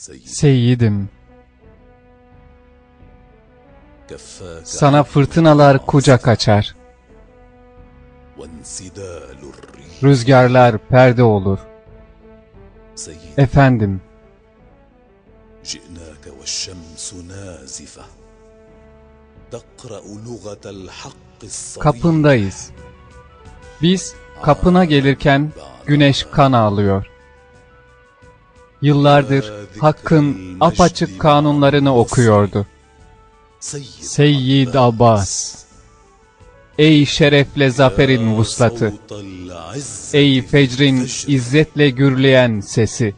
Seyyidim, sana fırtınalar kucak açar, rüzgarlar perde olur. Efendim, kapındayız. Biz kapına gelirken güneş kan ağlıyor. Yıllardır Hakk'ın apaçık kanunlarını okuyordu. Seyyid Abbas, ey şerefle zaferin vuslatı, ey fecrin izzetle gürleyen sesi.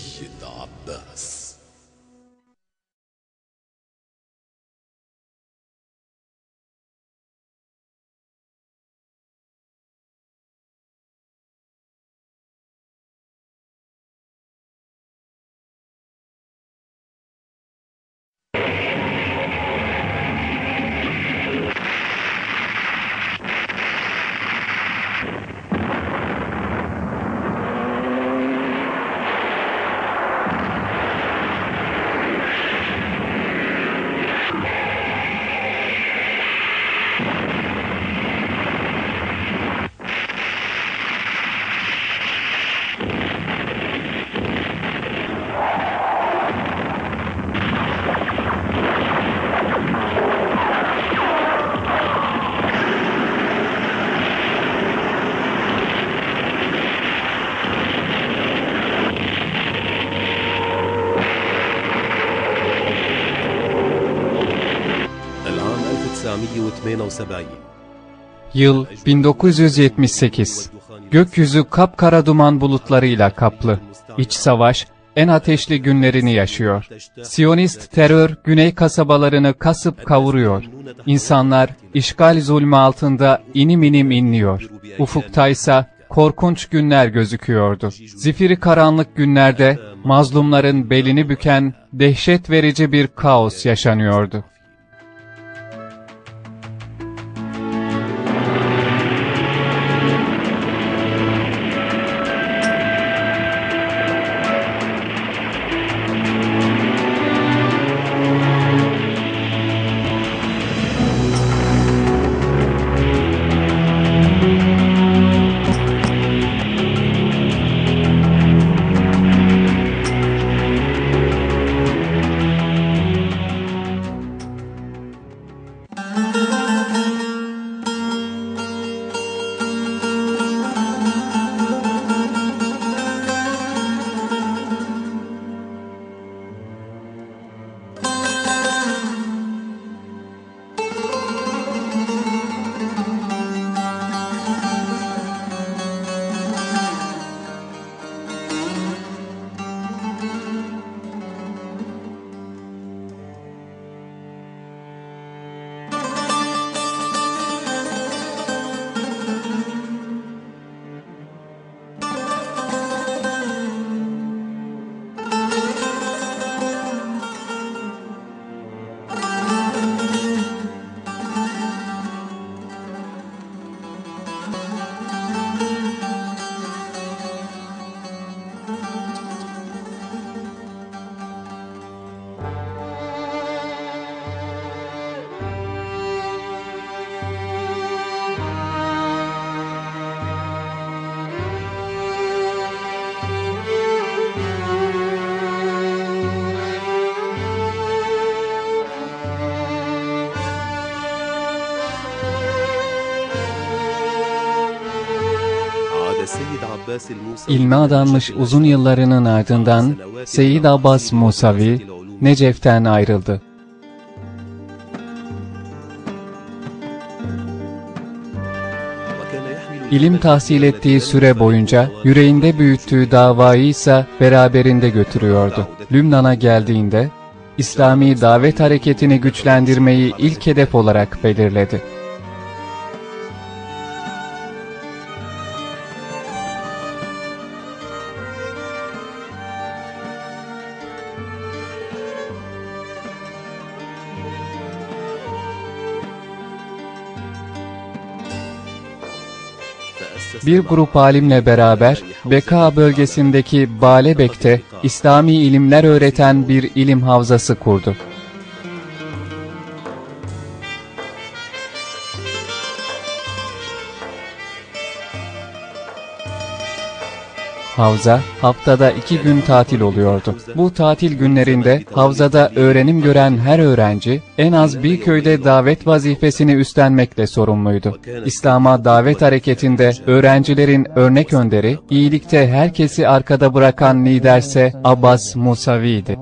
Yıl 1978. Gökyüzü kapkara duman bulutlarıyla kaplı. İç savaş en ateşli günlerini yaşıyor. Siyonist terör güney kasabalarını kasıp kavuruyor. İnsanlar işgal zulmü altında inim inim inliyor. Ufuktaysa korkunç günler gözüküyordu. Zifiri karanlık günlerde mazlumların belini büken dehşet verici bir kaos yaşanıyordu. İlme adanmış uzun yıllarının ardından Seyyid Abbas Musavi, Necef'ten ayrıldı. İlim tahsil ettiği süre boyunca yüreğinde büyüttüğü davayı ise beraberinde götürüyordu. Lübnan'a geldiğinde İslami davet hareketini güçlendirmeyi ilk hedef olarak belirledi. Bir grup alimle beraber Beka bölgesindeki Baalebek'te İslami ilimler öğreten bir ilim havzası kurdu. Havza, haftada 2 gün tatil oluyordu. Bu tatil günlerinde havzada öğrenim gören her öğrenci, en az bir köyde davet vazifesini üstlenmekle sorumluydu. İslam'a davet hareketinde öğrencilerin örnek önderi, iyilikte herkesi arkada bırakan liderse Abbas Musavi'ydi.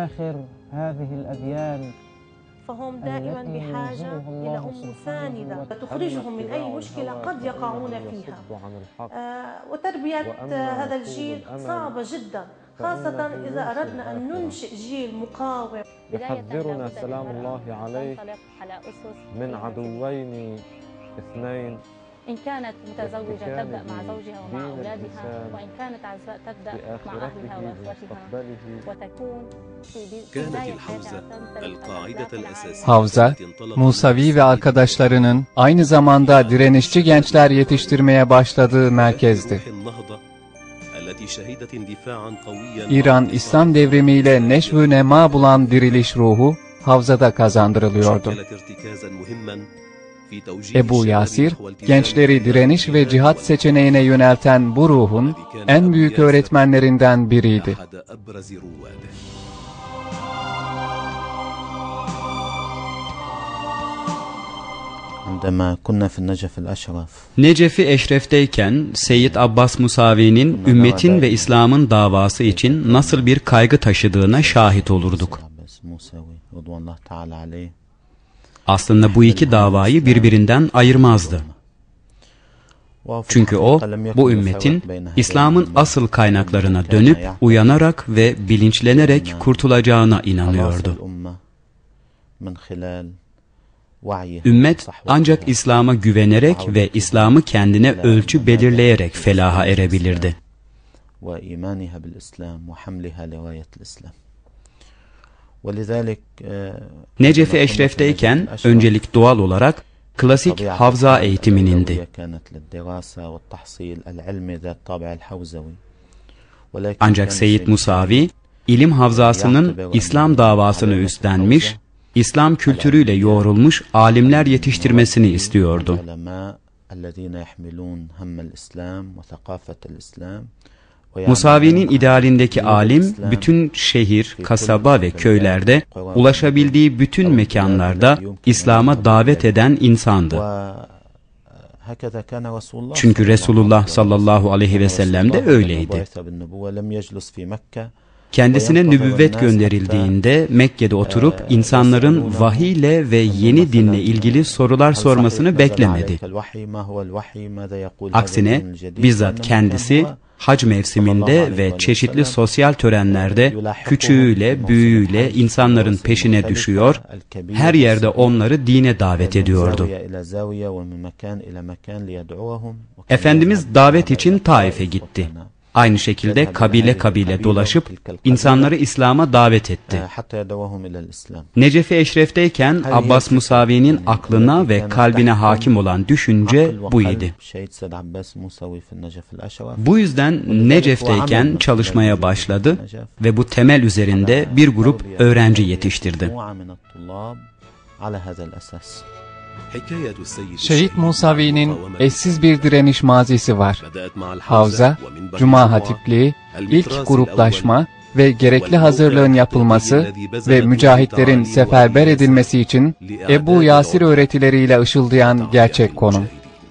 فهم دائما بحاجة إلى أم ساندة تخرجهم من أي مشكلة قد يقعون فيها وتربية هذا الجيل صعبة جدا خاصة إذا أردنا أن ننشئ جيل مقاوم. يحذرنا سلام الله عليه من عدوين اثنين. إن كانت متزوجة تبدأ مع زوجها ومع أولادها، وإن كانت عزباء تبدأ مع أهلها وأخوتها وتكون كانت الحوزة القاعدة الأساسية. Havza, Musavi ve arkadaşlarının aynı zamanda direnişçi gençler yetiştirmeye başladığı merkezdi. İran İslam devrimiyle neşv-ü nema bulan diriliş ruhu Havza'da kazandırılıyordu. Ebu Yasir, gençleri direniş ve cihat seçeneğine yönelten bu ruhun en büyük öğretmenlerinden biriydi. Necef-i Eşref'teyken Seyyid Abbas Musavi'nin ümmetin ve İslam'ın davası için nasıl bir kaygı taşıdığına şahit olurduk. Aslında bu iki davayı birbirinden ayırmazdı. Çünkü o, bu ümmetin İslam'ın asıl kaynaklarına dönüp uyanarak ve bilinçlenerek kurtulacağına inanıyordu. Ümmet ancak İslam'a güvenerek ve İslam'ı kendine ölçü belirleyerek felaha erebilirdi. Necef-i Eşref'teyken öncelik doğal olarak klasik havza eğitiminin. Ancak Seyyid Musavi, ilim havzasının İslam davasını üstlenmiş, İslam kültürüyle yoğrulmuş alimler yetiştirmesini istiyordu. Musavi'nin idealindeki alim, bütün şehir, kasaba ve köylerde, ulaşabildiği bütün mekanlarda İslam'a davet eden insandı. Çünkü Resulullah sallallahu aleyhi ve sellem de öyleydi. Kendisine nübüvvet gönderildiğinde Mekke'de oturup insanların vahiyle ve yeni dinle ilgili sorular sormasını beklemedi. Aksine bizzat kendisi hac mevsiminde ve çeşitli sosyal törenlerde küçüğüyle, büyüğüyle insanların peşine düşüyor, her yerde onları dine davet ediyordu. Efendimiz davet için Taif'e gitti. Aynı şekilde kabile kabile dolaşıp insanları İslam'a davet etti. Necef-i Eşref'teyken Abbas Musavi'nin aklına ve kalbine hakim olan düşünce bu idi. Bu yüzden Necef'teyken çalışmaya başladı ve bu temel üzerinde bir grup öğrenci yetiştirdi. Şehit Musavi'nin eşsiz bir direniş mazisi var. Havza, Cuma hatipliği, ilk gruplaşma ve gerekli hazırlığın yapılması ve mücahitlerin seferber edilmesi için Ebu Yasir öğretileriyle ışıldayan gerçek konum.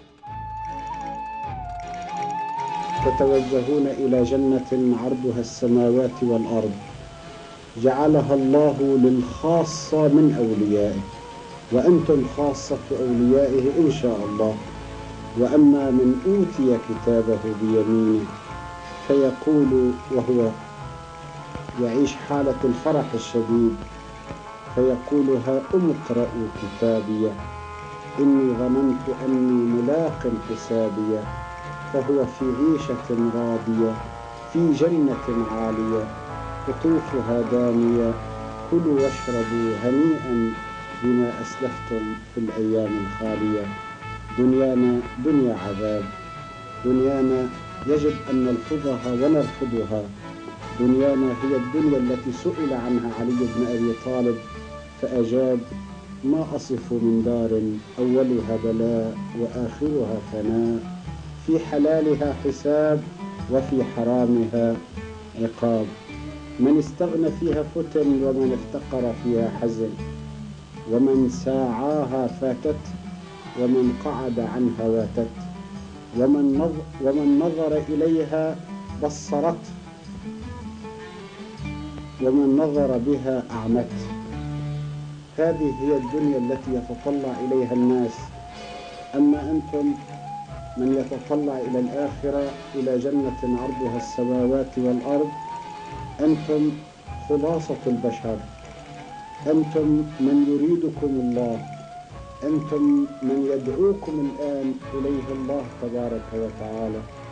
تتوجهون إلى جنة عرضها السماوات والأرض جعلها الله للخاصة من أوليائه وأنتم خاصة أوليائه إن شاء الله وأما من أوتي كتابه بيمينه فيقول وهو يعيش حالة الفرح الشديد فيقول ها اقرءوا كتابي إني ظننت أني ملاق حسابي فهو في عيشة راضية في جنة عالية قطوفها دانية كلوا واشربوا هنيئا بما أسلفتم في الأيام الخالية دنيانا دنيا عذاب دنيانا يجب أن نلفظها ونرفضها. دنيانا هي الدنيا التي سئل عنها علي بن أبي طالب فأجاب: ما أصف من دار أولها بلاء وآخرها فناء، في حلالها حساب وفي حرامها عقاب، من استغنى فيها فتن ومن افتقر فيها حزن، ومن ساعاها فاتت ومن قعد عنها واتت، ومن نظر إليها بصرت ومن نظر بها أعمت. هذه هي الدنيا التي يتطلع إليها الناس. أما أنتم من يتطلع إلى الآخرة، إلى جنة عرضها السماوات والأرض، أنتم خلاصة البشر، أنتم من يريدكم الله، أنتم من يدعوكم الآن إليه الله تبارك وتعالى.